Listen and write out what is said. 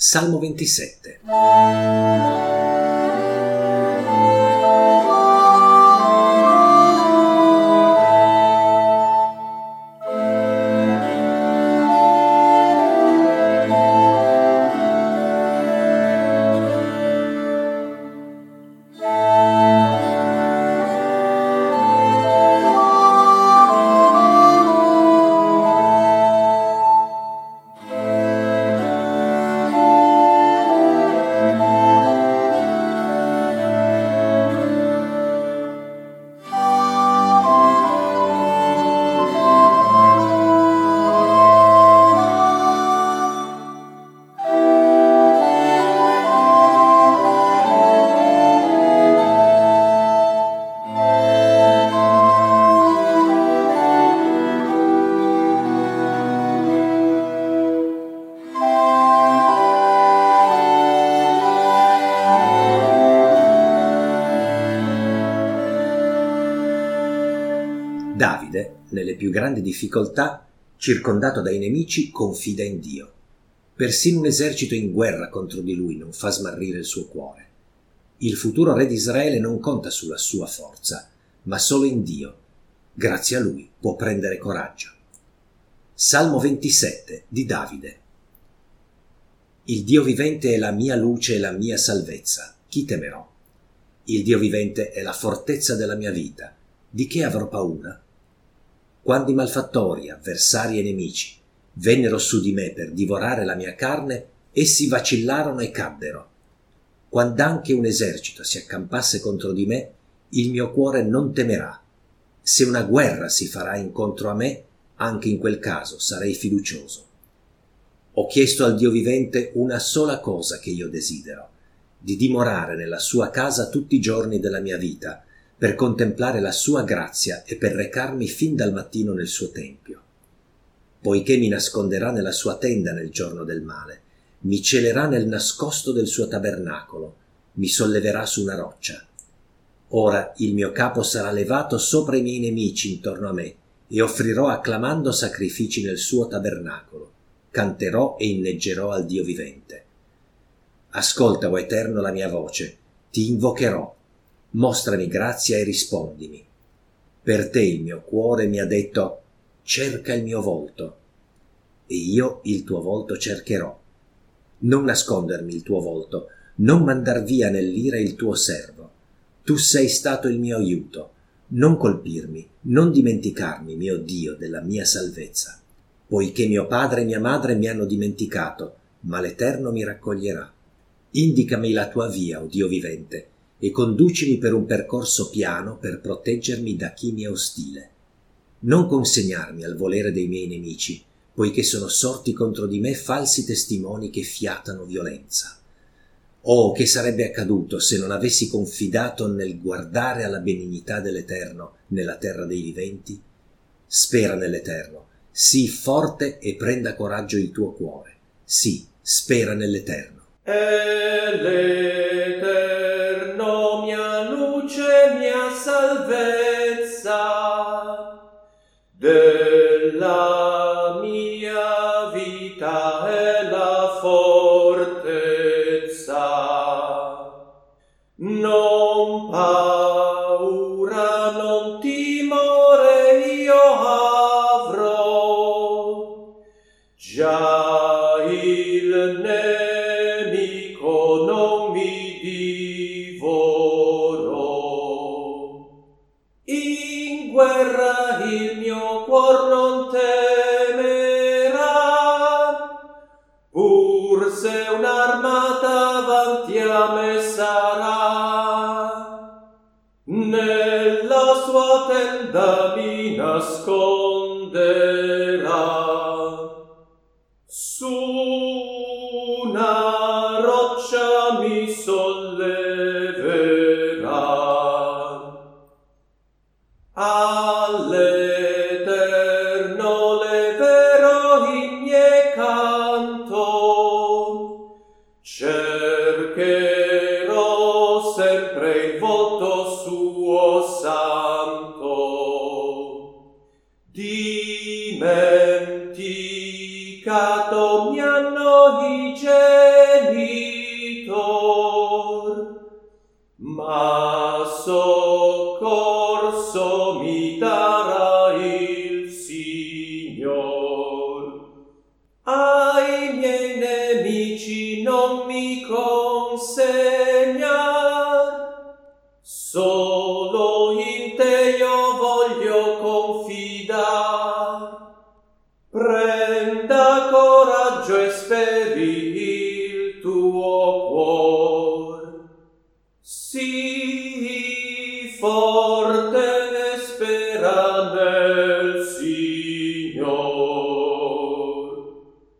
Salmo 27. Davide, nelle più grandi difficoltà, circondato dai nemici, confida in Dio. Persino un esercito in guerra contro di lui non fa smarrire il suo cuore. Il futuro re di Israele non conta sulla sua forza, ma solo in Dio. Grazie a lui può prendere coraggio. Salmo 27 di Davide. Il Dio vivente è la mia luce e la mia salvezza. Chi temerò? Il Dio vivente è la fortezza della mia vita. Di che avrò paura? Quando i malfattori, avversari e nemici, vennero su di me per divorare la mia carne, essi vacillarono e caddero. Quando anche un esercito si accampasse contro di me, il mio cuore non temerà. Se una guerra si farà incontro a me, anche in quel caso sarei fiducioso. Ho chiesto al Dio vivente una sola cosa che io desidero, di dimorare nella sua casa tutti i giorni della mia vita, per contemplare la sua grazia e per recarmi fin dal mattino nel suo tempio. Poiché mi nasconderà nella sua tenda nel giorno del male, mi celerà nel nascosto del suo tabernacolo, mi solleverà su una roccia. Ora il mio capo sarà levato sopra i miei nemici intorno a me, e offrirò acclamando sacrifici nel suo tabernacolo. Canterò e inneggerò al Dio vivente. Ascolta, o Eterno, la mia voce, ti invocherò. Mostrami grazia e rispondimi. Per te il mio cuore mi ha detto: cerca il mio volto, e io il tuo volto cercherò. Non nascondermi il tuo volto, non mandar via nell'ira il tuo servo. Tu sei stato il mio aiuto. Non colpirmi, non dimenticarmi, mio Dio, della mia salvezza. Poiché mio padre e mia madre mi hanno dimenticato, ma l'Eterno mi raccoglierà. Indicami la tua via, o Dio vivente, e conducimi per un percorso piano per proteggermi da chi mi è ostile. Non consegnarmi al volere dei miei nemici, poiché sono sorti contro di me falsi testimoni che fiatano violenza. Oh, che sarebbe accaduto se non avessi confidato nel guardare alla benignità dell'Eterno nella terra dei viventi? Spera nell'Eterno, sii forte e prenda coraggio il tuo cuore. Sì, spera nell'Eterno. E l'Eterno mia luce, mia salvezza, della mia vita è la fortezza. Non paura, non timore io avrò, già il nemico non mi divorò. In guerra il mio cuor non temerà, pur se un'armata avanti a me sarà. Nella sua tenda mi nasconderà, su una roccia mi solleverà. All'Eterno leverò il mio canto, cercherò sempre il volto suo santo. Dimenticato mi hanno i genitori, ma soccorso mi darà il Signore.